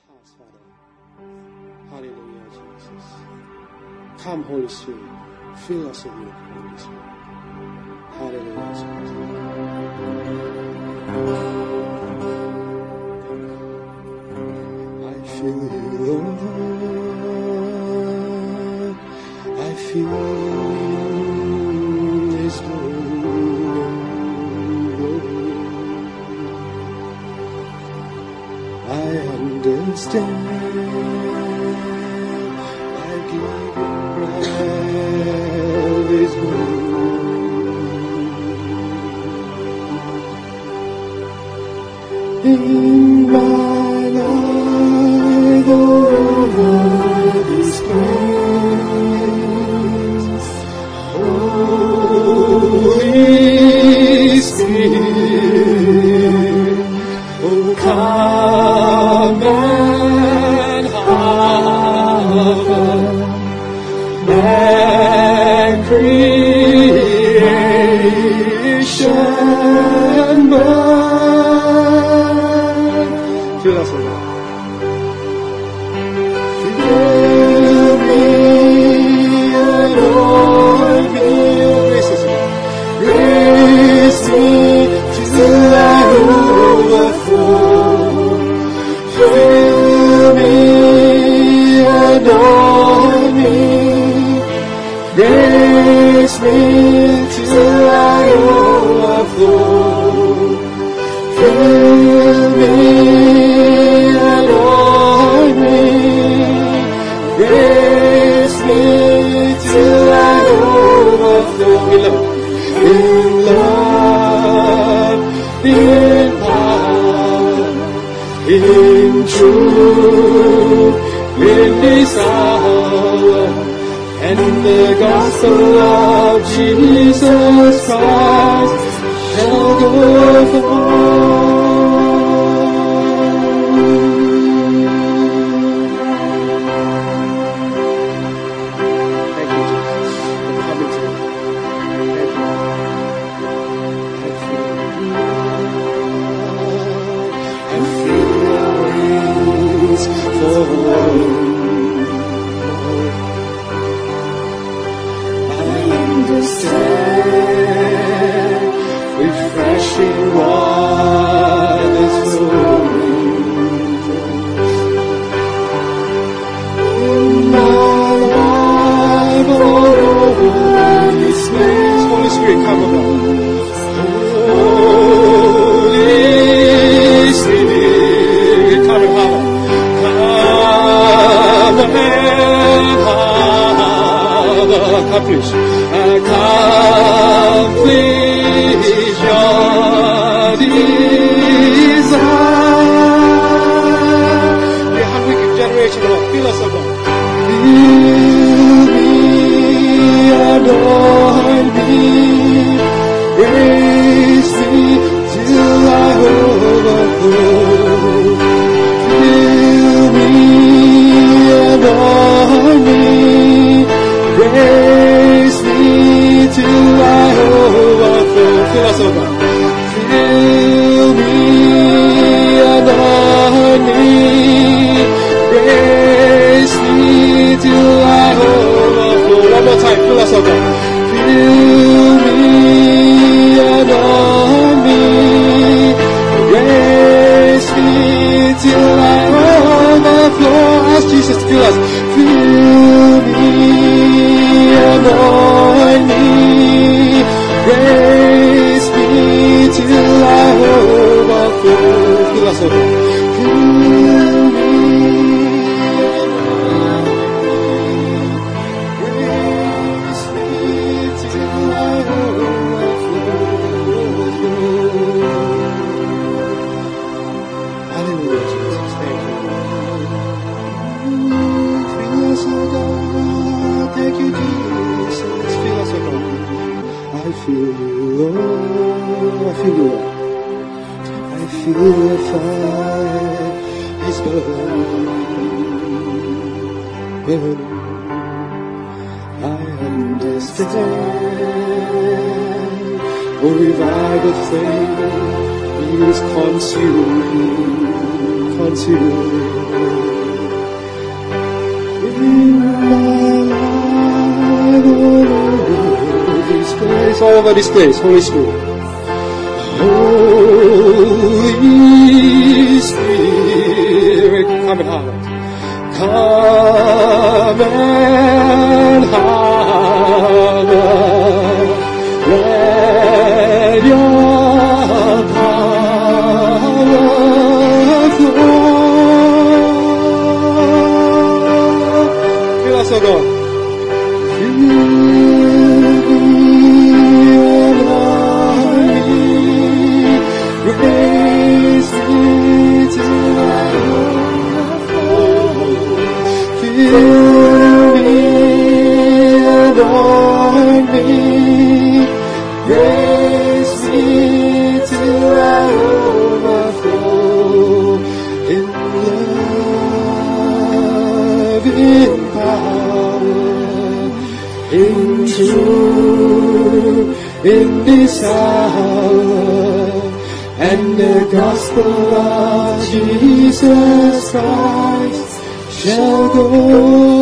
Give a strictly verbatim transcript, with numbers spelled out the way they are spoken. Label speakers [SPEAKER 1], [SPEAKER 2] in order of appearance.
[SPEAKER 1] hearts, Father. Hallelujah, Jesus. Come, Holy Spirit. Fill us with your Holy Spirit. Hallelujah, Jesus. I feel you, Lord. I feel His glory. I understand. I give Him breath His word. In my life, over this place, Holy Spirit, oh come and hover and creation burn. Fill us, O Lord. Fill me, anoint me, grace me, grace me till I overflow. Fill me, anoint me, grace me till I overflow. Fill me, anoint me, grace me till I overflow. In love, in power, in truth, in this hour, and the gospel of Jesus Christ shall go forth. Thank you, Jesus, for coming to me. Thank you. I feel I feel your wings for understand, refreshing waters flowing. In my life, all over this place, Holy Spirit, come along. Holy Spirit, come and hover. Come and hover. Accomplish, accomplish your desire. We're a hungry generation, Lord. Fill us, O God. Fill me, anoint me, grace me till I overflow. Fill me, anoint me, grace me till I overflow. Fill us, O God. Fill me, anoint me, grace me till I overflow. One more time. Fill us, O God. Fill me, anoint me, grace me till I overflow. Ask Jesus to fill us. Fill me, anoint me, grace me till I overflow. Fill us, O God. Fill me, grace me till I overflow. Hallelujah, Jesus. Thank you. Fill us, O God. Thank you, Jesus. Fill us, O God. I feel you, Lord. I feel you, Lord. I feel the fire is burning, burning. I understand. Oh, revive the flame is consuming, consuming. us all over this place, Holy Spirit. Holy Spirit, come and have it. Come and have it. Let your power flow. Fill us, O God. Fill me, raise me to thy overflow. Fill me, anoint me, raise me to thy overflow. In love, in power, in truth, in this hour, and the gospel of Jesus Christ shall go